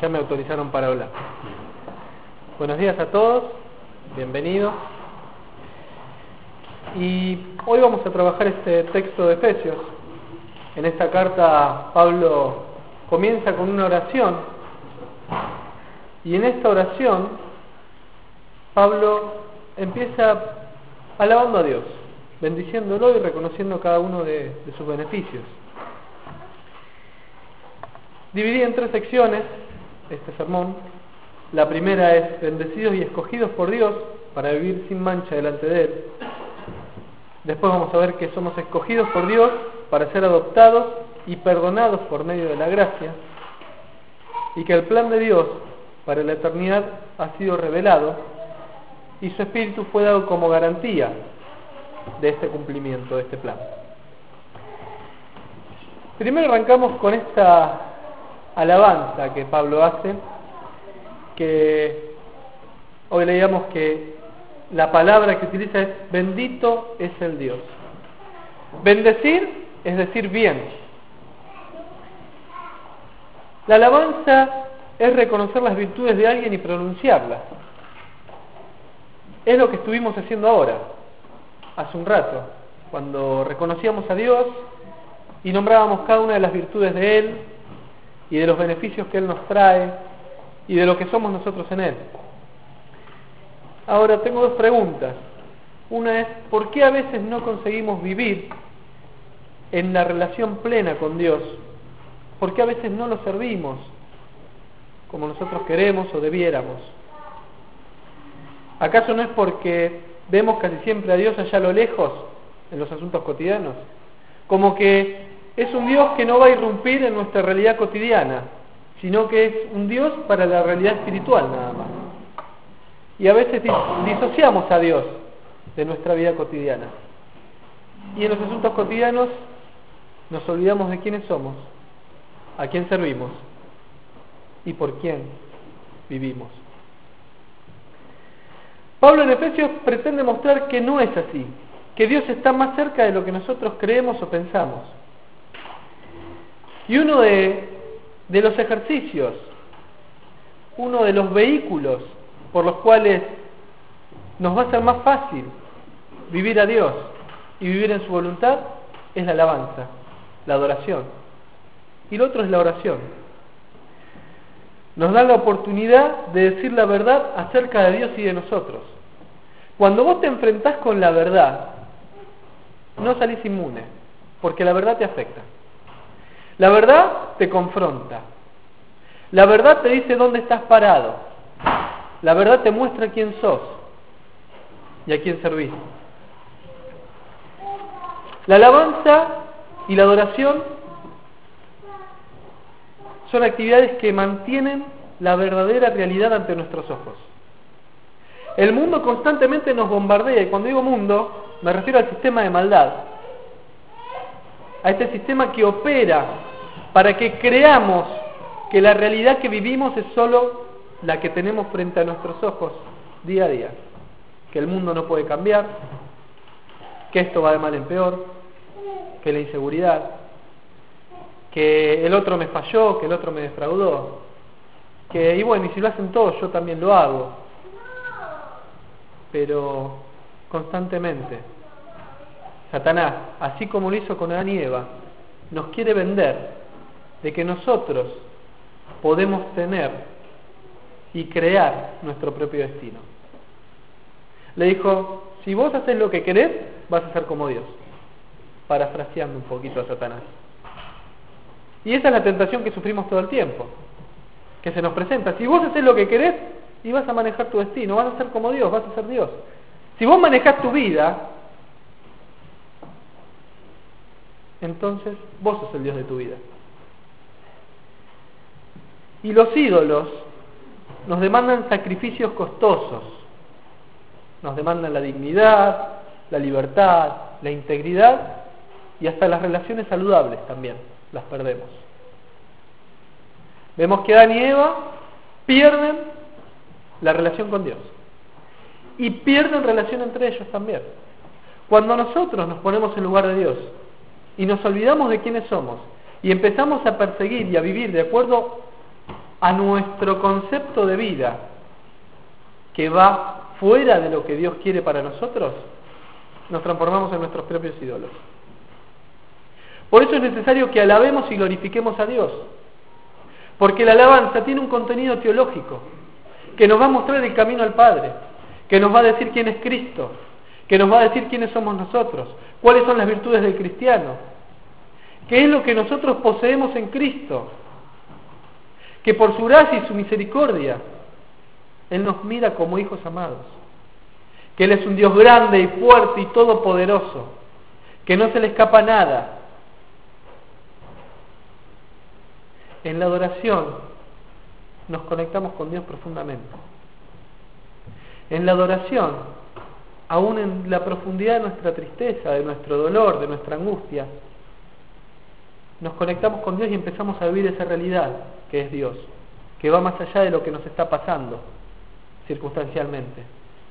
Ya me autorizaron para hablar. Buenos días a todos, bienvenidos. Y hoy vamos a trabajar este texto de Efesios. En esta carta Pablo comienza con una oración, y en esta oración Pablo empieza alabando a Dios, bendiciéndolo y reconociendo cada uno de sus beneficios. Dividí en 3 secciones este sermón. La primera es bendecidos y escogidos por Dios para vivir sin mancha delante de Él. Después vamos a ver que somos escogidos por Dios para ser adoptados y perdonados por medio de la gracia, y que el plan de Dios para la eternidad ha sido revelado y su Espíritu fue dado como garantía de este cumplimiento, de este plan. Primero arrancamos con esta alabanza que Pablo hace, que hoy leíamos que la palabra que utiliza es bendito es el Dios. Bendecir es decir bien. La alabanza es reconocer las virtudes de alguien y pronunciarlas. Es lo que estuvimos haciendo ahora, hace un rato, cuando reconocíamos a Dios y nombrábamos cada una de las virtudes de Él y de los beneficios que Él nos trae y de lo que somos nosotros en Él. Ahora tengo 2 preguntas. Una es, ¿por qué a veces no conseguimos vivir en la relación plena con Dios? ¿Por qué a veces no lo servimos como nosotros queremos o debiéramos? ¿Acaso no es porque vemos casi siempre a Dios allá a lo lejos en los asuntos cotidianos? Como que es un Dios que no va a irrumpir en nuestra realidad cotidiana, sino que es un Dios para la realidad espiritual nada más. Y a veces disociamos a Dios de nuestra vida cotidiana. Y en los asuntos cotidianos nos olvidamos de quiénes somos, a quién servimos y por quién vivimos. Pablo en Efesios pretende mostrar que no es así, que Dios está más cerca de lo que nosotros creemos o pensamos. Y uno de los ejercicios, uno de los vehículos por los cuales nos va a ser más fácil vivir a Dios y vivir en su voluntad es la alabanza, la adoración. Y lo otro es la oración. Nos da la oportunidad de decir la verdad acerca de Dios y de nosotros. Cuando vos te enfrentás con la verdad, no salís inmune, porque la verdad te afecta. La verdad te confronta. La verdad te dice dónde estás parado. La verdad te muestra quién sos y a quién servís. La alabanza y la adoración son actividades que mantienen la verdadera realidad ante nuestros ojos. El mundo constantemente nos bombardea, y cuando digo mundo, me refiero al sistema de maldad, a este sistema que opera para que creamos que la realidad que vivimos es solo la que tenemos frente a nuestros ojos día a día, que el mundo no puede cambiar, que esto va de mal en peor, que la inseguridad, que el otro me falló, que el otro me defraudó, y bueno, y si lo hacen todos, yo también lo hago. Pero constantemente Satanás, así como lo hizo con Adán y Eva, nos quiere vender de que nosotros podemos tener y crear nuestro propio destino. Le dijo, si vos haces lo que querés, vas a ser como Dios, parafraseando un poquito a Satanás. Y esa es la tentación que sufrimos todo el tiempo, que se nos presenta. Si vos haces lo que querés, y vas a manejar tu destino, vas a ser como Dios, vas a ser Dios. Si vos manejás tu vida, entonces vos sos el Dios de tu vida. Y los ídolos nos demandan sacrificios costosos, nos demandan la dignidad, la libertad, la integridad y hasta las relaciones saludables también las perdemos. Vemos que Adán y Eva pierden la relación con Dios y pierden relación entre ellos también. Cuando nosotros nos ponemos en lugar de Dios y nos olvidamos de quiénes somos y empezamos a perseguir y a vivir de acuerdo a nuestro concepto de vida, que va fuera de lo que Dios quiere para nosotros, nos transformamos en nuestros propios ídolos. Por eso es necesario que alabemos y glorifiquemos a Dios, porque la alabanza tiene un contenido teológico, que nos va a mostrar el camino al Padre, que nos va a decir quién es Cristo, que nos va a decir quiénes somos nosotros, cuáles son las virtudes del cristiano, qué es lo que nosotros poseemos en Cristo, que por su gracia y su misericordia Él nos mira como hijos amados, que Él es un Dios grande y fuerte y todopoderoso, que no se le escapa nada. En la adoración nos conectamos con Dios profundamente. En la adoración, aún en la profundidad de nuestra tristeza, de nuestro dolor, de nuestra angustia, nos conectamos con Dios y empezamos a vivir esa realidad que es Dios, que va más allá de lo que nos está pasando circunstancialmente.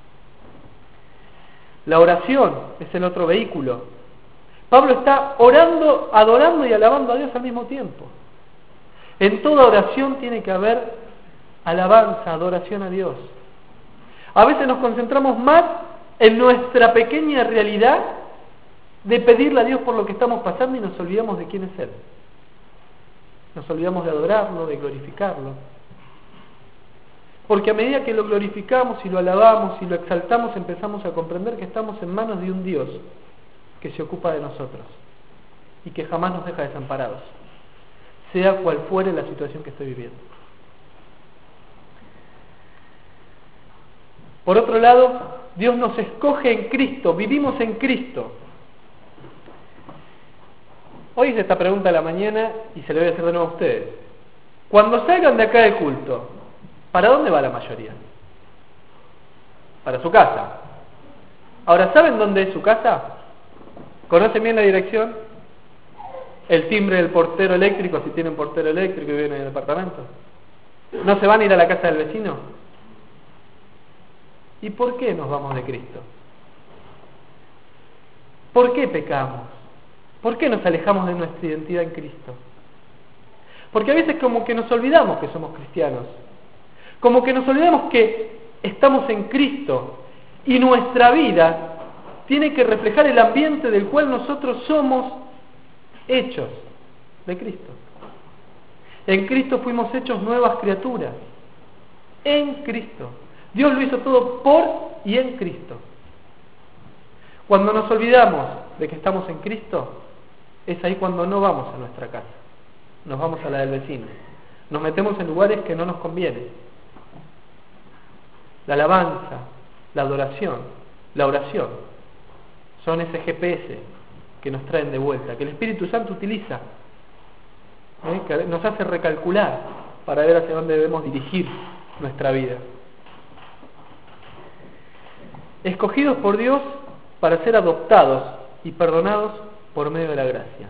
La oración es el otro vehículo. Pablo está orando, adorando y alabando a Dios al mismo tiempo. En toda oración tiene que haber alabanza, adoración a Dios. A veces nos concentramos más en nuestra pequeña realidad de pedirle a Dios por lo que estamos pasando y nos olvidamos de quién es Él. Nos olvidamos de adorarlo, de glorificarlo. Porque a medida que lo glorificamos y lo alabamos y lo exaltamos, empezamos a comprender que estamos en manos de un Dios que se ocupa de nosotros y que jamás nos deja desamparados, sea cual fuere la situación que estoy viviendo. Por otro lado, Dios nos escoge en Cristo, vivimos en Cristo. Hoy hice esta pregunta a la mañana y se la voy a hacer de nuevo a ustedes. Cuando salgan de acá del culto, ¿para dónde va la mayoría? Para su casa. Ahora, ¿saben dónde es su casa? ¿Conocen bien la dirección? El timbre del portero eléctrico, si tienen portero eléctrico y viven en el departamento. ¿No se van a ir a la casa del vecino? ¿Y por qué nos vamos de Cristo? ¿Por qué pecamos? ¿Por qué nos alejamos de nuestra identidad en Cristo? Porque a veces como que nos olvidamos que somos cristianos, como que nos olvidamos que estamos en Cristo y nuestra vida tiene que reflejar el ambiente del cual nosotros somos hechos de Cristo. En Cristo fuimos hechos nuevas criaturas. En Cristo. Dios lo hizo todo por y en Cristo. Cuando nos olvidamos de que estamos en Cristo, es ahí cuando no vamos a nuestra casa. Nos vamos a la del vecino. Nos metemos en lugares que no nos convienen. La alabanza, la adoración, la oración son ese GPS que nos traen de vuelta, que el Espíritu Santo utiliza, que nos hace recalcular para ver hacia dónde debemos dirigir nuestra vida. Escogidos por Dios para ser adoptados y perdonados por medio de la gracia.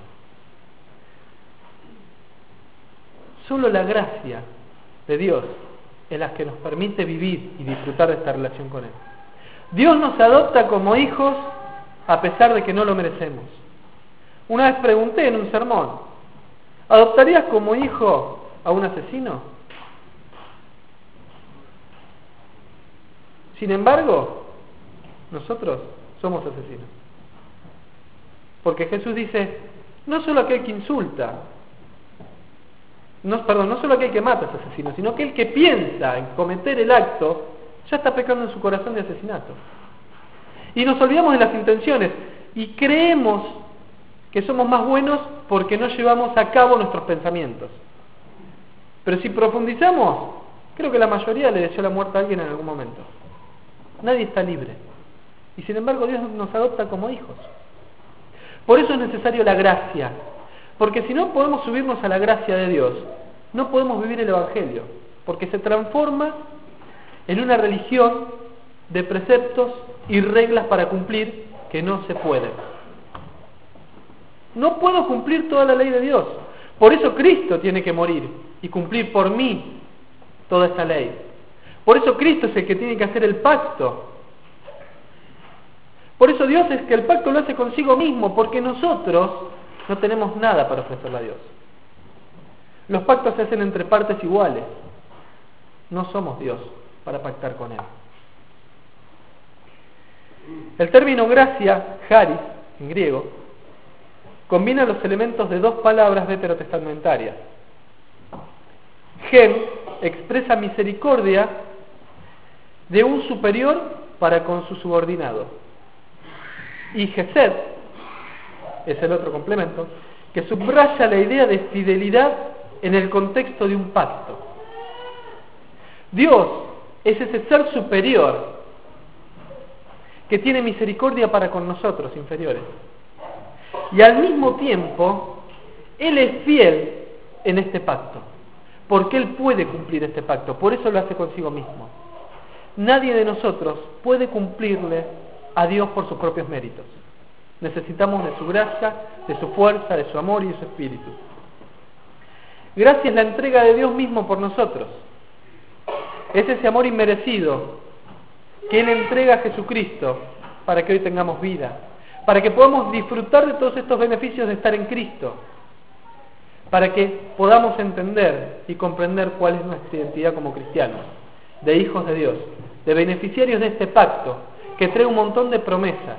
Solo la gracia de Dios es la que nos permite vivir y disfrutar de esta relación con Él. Dios nos adopta como hijos a pesar de que no lo merecemos. Una vez pregunté en un sermón, ¿adoptarías como hijo a un asesino? Sin embargo, nosotros somos asesinos. Porque Jesús dice, no solo aquel que insulta, no solo aquel que mata es asesino, sino que el que piensa en cometer el acto, ya está pecando en su corazón de asesinato. Y nos olvidamos de las intenciones y creemos que somos más buenos porque no llevamos a cabo nuestros pensamientos. Pero si profundizamos, creo que la mayoría le deseó la muerte a alguien en algún momento. Nadie está libre. Y sin embargo Dios nos adopta como hijos. Por eso es necesario la gracia. Porque si no podemos subirnos a la gracia de Dios, no podemos vivir el Evangelio. Porque se transforma en una religión de preceptos y reglas para cumplir que no se pueden. No puedo cumplir toda la ley de Dios. Por eso Cristo tiene que morir y cumplir por mí toda esa ley. Por eso Cristo es el que tiene que hacer el pacto. Por eso Dios es que el pacto lo hace consigo mismo, porque nosotros no tenemos nada para ofrecerle a Dios. Los pactos se hacen entre partes iguales. No somos Dios para pactar con Él. El término gracia, charis, en griego, combina los elementos de dos palabras veterotestamentarias. Gen expresa misericordia de un superior para con su subordinado. Y gesed es el otro complemento, que subraya la idea de fidelidad en el contexto de un pacto. Dios es ese ser superior que tiene misericordia para con nosotros, inferiores. Y al mismo tiempo, Él es fiel en este pacto, porque Él puede cumplir este pacto, por eso lo hace consigo mismo. Nadie de nosotros puede cumplirle a Dios por sus propios méritos. Necesitamos de su gracia, de su fuerza, de su amor y de su espíritu. Gracia es la entrega de Dios mismo por nosotros. Es ese amor inmerecido que Él entrega a Jesucristo para que hoy tengamos vida, para que podamos disfrutar de todos estos beneficios de estar en Cristo, para que podamos entender y comprender cuál es nuestra identidad como cristianos, de hijos de Dios, de beneficiarios de este pacto que trae un montón de promesas.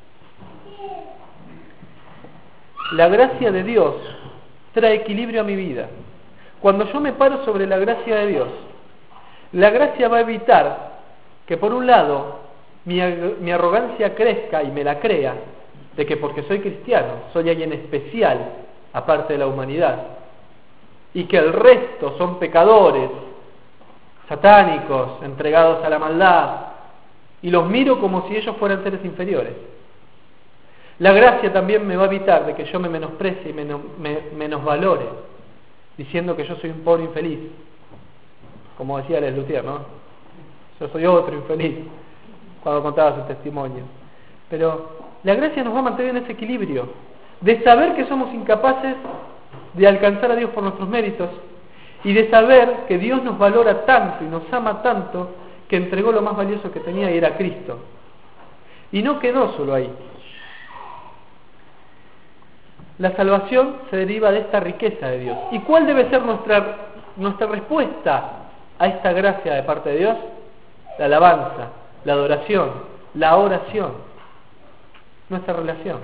La gracia de Dios trae equilibrio a mi vida. Cuando yo me paro sobre la gracia de Dios, la gracia va a evitar que por un lado mi arrogancia crezca y me la crea, de que porque soy cristiano soy alguien especial aparte de la humanidad, y que el resto son pecadores, satánicos, entregados a la maldad, y los miro como si ellos fueran seres inferiores. La gracia también me va a evitar de que yo me menosprecie y me menosvalore, diciendo que yo soy un pobre infeliz, como decía Les Luthier, ¿no? Yo soy otro infeliz, cuando contaba su testimonio. Pero la gracia nos va a mantener en ese equilibrio, de saber que somos incapaces de alcanzar a Dios por nuestros méritos, y de saber que Dios nos valora tanto y nos ama tanto, que entregó lo más valioso que tenía y era Cristo. Y no quedó solo ahí. La salvación se deriva de esta riqueza de Dios. ¿Y cuál debe ser nuestra respuesta a esta gracia de parte de Dios? La alabanza, la adoración, la oración, nuestra relación.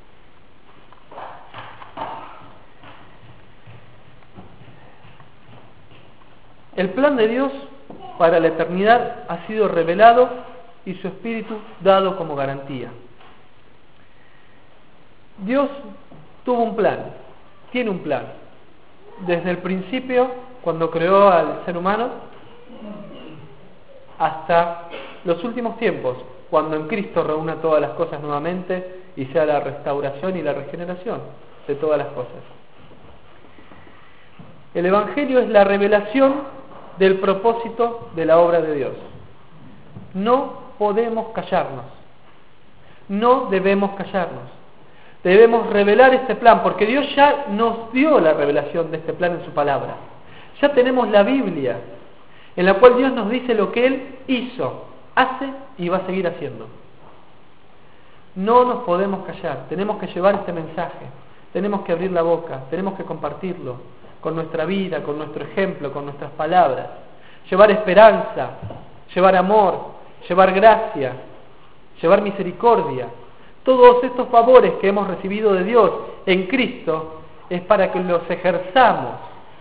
El plan de Dios para la eternidad ha sido revelado y su Espíritu dado como garantía. Dios tuvo un plan, tiene un plan. Desde el principio, cuando creó al ser humano, hasta los últimos tiempos, cuando en Cristo reúna todas las cosas nuevamente y sea la restauración y la regeneración de todas las cosas. El Evangelio es la revelación del propósito de la obra de Dios. No podemos callarnos, no debemos callarnos. Debemos revelar este plan, porque Dios ya nos dio la revelación de este plan en su palabra. Ya tenemos la Biblia, en la cual Dios nos dice lo que Él hizo, hace y va a seguir haciendo. No nos podemos callar, tenemos que llevar este mensaje, tenemos que abrir la boca, tenemos que compartirlo con nuestra vida, con nuestro ejemplo, con nuestras palabras. Llevar esperanza, llevar amor, llevar gracia, llevar misericordia. Todos estos favores que hemos recibido de Dios en Cristo es para que los ejerzamos,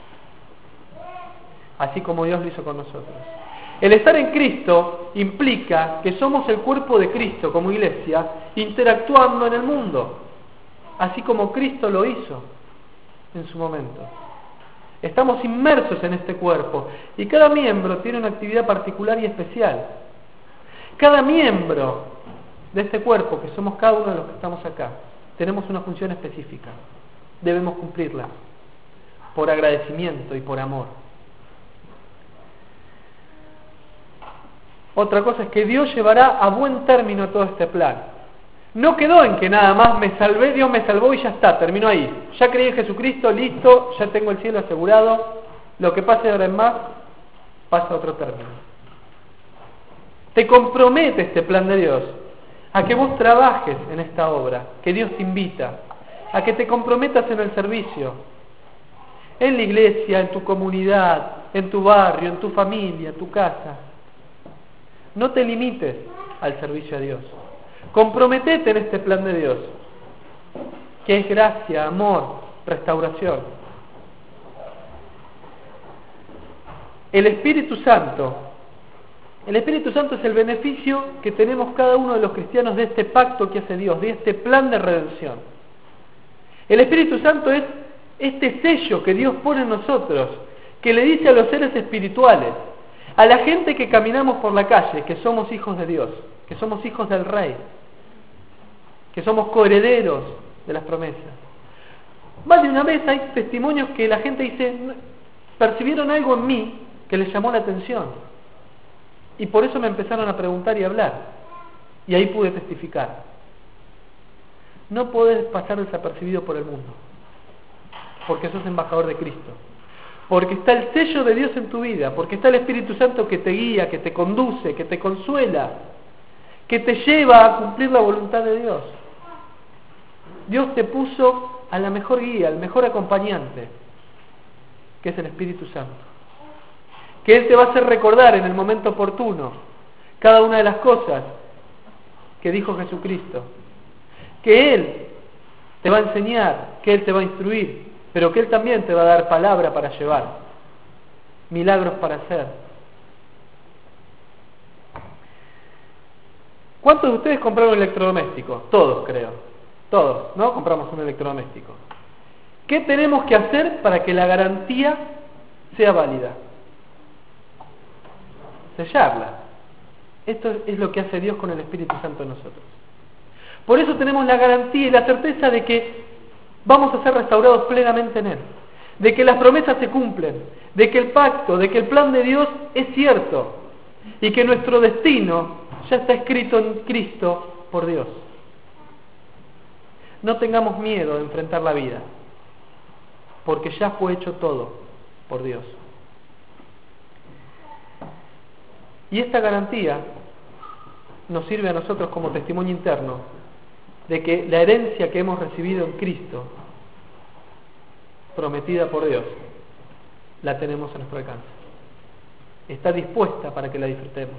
así como Dios lo hizo con nosotros. El estar en Cristo implica que somos el cuerpo de Cristo como iglesia, interactuando en el mundo, así como Cristo lo hizo en su momento. Estamos inmersos en este cuerpo y cada miembro tiene una actividad particular y especial. Cada miembro de este cuerpo, que somos cada uno de los que estamos acá, tenemos una función específica. Debemos cumplirla por agradecimiento y por amor. Otra cosa es que Dios llevará a buen término todo este plan. No quedó en que nada más me salvé, Dios me salvó y ya está, terminó ahí. Ya creí en Jesucristo, listo, ya tengo el cielo asegurado. Lo que pase ahora en más, pasa a otro término. Te compromete este plan de Dios a que vos trabajes en esta obra, que Dios te invita, a que te comprometas en el servicio, en la iglesia, en tu comunidad, en tu barrio, en tu familia, en tu casa. No te limites al servicio a Dios. Comprometete en este plan de Dios, que es gracia, amor, restauración. El Espíritu Santo es el beneficio que tenemos cada uno de los cristianos de este pacto que hace Dios, de este plan de redención. El Espíritu Santo es este sello que Dios pone en nosotros, que le dice a los seres espirituales, a la gente que caminamos por la calle, que somos hijos de Dios, que somos hijos del Rey, que somos coherederos de las promesas. Más de una vez hay testimonios que la gente dice, percibieron algo en mí que les llamó la atención, y por eso me empezaron a preguntar y a hablar, y ahí pude testificar. No podés pasar desapercibido por el mundo, porque sos embajador de Cristo, porque está el sello de Dios en tu vida, porque está el Espíritu Santo que te guía, que te conduce, que te consuela, que te lleva a cumplir la voluntad de Dios. Dios te puso a la mejor guía, al mejor acompañante, que es el Espíritu Santo, que Él te va a hacer recordar en el momento oportuno cada una de las cosas que dijo Jesucristo, que Él te va a enseñar, que Él te va a instruir, pero que Él también te va a dar palabra para llevar, milagros para hacer. ¿Cuántos de ustedes compraron un electrodoméstico? Todos, creo. Todos, ¿no? Compramos un electrodoméstico. ¿Qué tenemos que hacer para que la garantía sea válida? Sellarla. Esto es lo que hace Dios con el Espíritu Santo en nosotros. Por eso tenemos la garantía y la certeza de que vamos a ser restaurados plenamente en Él, de que las promesas se cumplen, de que el pacto, de que el plan de Dios es cierto y que nuestro destino ya está escrito en Cristo por Dios. No tengamos miedo de enfrentar la vida, porque ya fue hecho todo por Dios. Y esta garantía nos sirve a nosotros como testimonio interno de que la herencia que hemos recibido en Cristo, prometida por Dios, la tenemos a nuestro alcance. Está dispuesta para que la disfrutemos.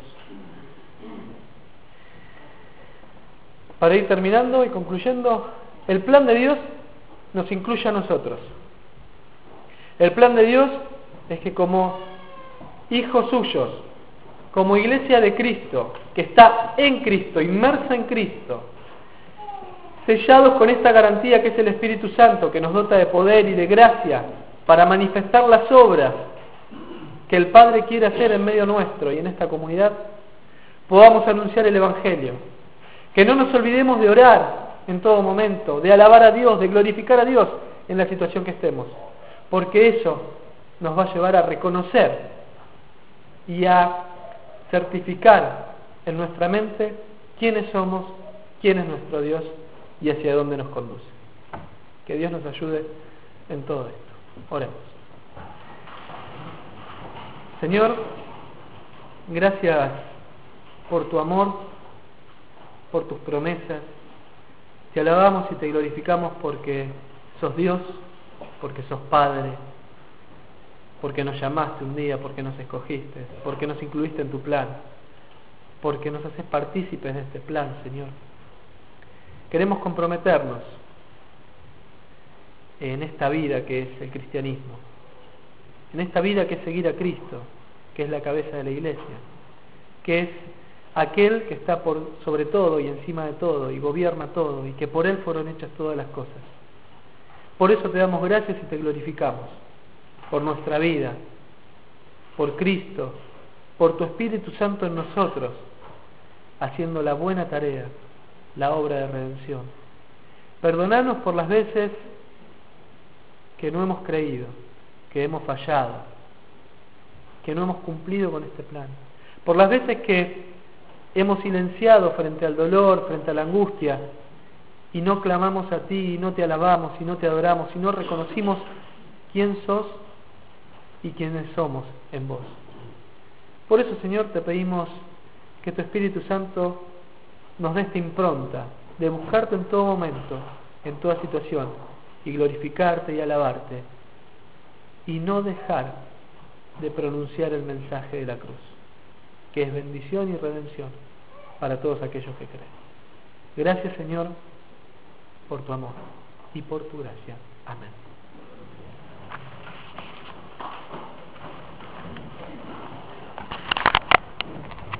Para ir terminando y concluyendo, el plan de Dios nos incluye a nosotros. El plan de Dios es que como hijos suyos, como iglesia de Cristo, que está en Cristo, inmersa en Cristo, sellados con esta garantía que es el Espíritu Santo, que nos dota de poder y de gracia para manifestar las obras que el Padre quiere hacer en medio nuestro y en esta comunidad, podamos anunciar el Evangelio. Que no nos olvidemos de orar en todo momento, de alabar a Dios, de glorificar a Dios en la situación que estemos, porque eso nos va a llevar a reconocer y a certificar en nuestra mente quiénes somos, quién es nuestro Dios y hacia dónde nos conduce. Que Dios nos ayude en todo esto. Oremos. Señor, gracias por tu amor, por tus promesas. Te alabamos y te glorificamos porque sos Dios, porque sos Padre, porque nos llamaste un día, porque nos escogiste, porque nos incluiste en tu plan, porque nos haces partícipes de este plan, Señor. Queremos comprometernos en esta vida que es el cristianismo, en esta vida que es seguir a Cristo, que es la cabeza de la iglesia, que es aquel que está por sobre todo y encima de todo y gobierna todo y que por Él fueron hechas todas las cosas. Por eso te damos gracias y te glorificamos, por nuestra vida, por Cristo, por tu Espíritu Santo en nosotros, haciendo la buena tarea, la obra de redención. Perdonanos por las veces que no hemos creído, que hemos fallado, que no hemos cumplido con este plan, por las veces que hemos silenciado frente al dolor, frente a la angustia, y no clamamos a ti, y no te alabamos, y no te adoramos, y no reconocimos quién sos y quiénes somos en vos. Por eso, Señor, te pedimos que tu Espíritu Santo nos dé esta impronta de buscarte en todo momento, en toda situación, y glorificarte y alabarte, y no dejar de pronunciar el mensaje de la cruz, que es bendición y redención para todos aquellos que creen. Gracias, Señor, por tu amor y por tu gracia. Amén.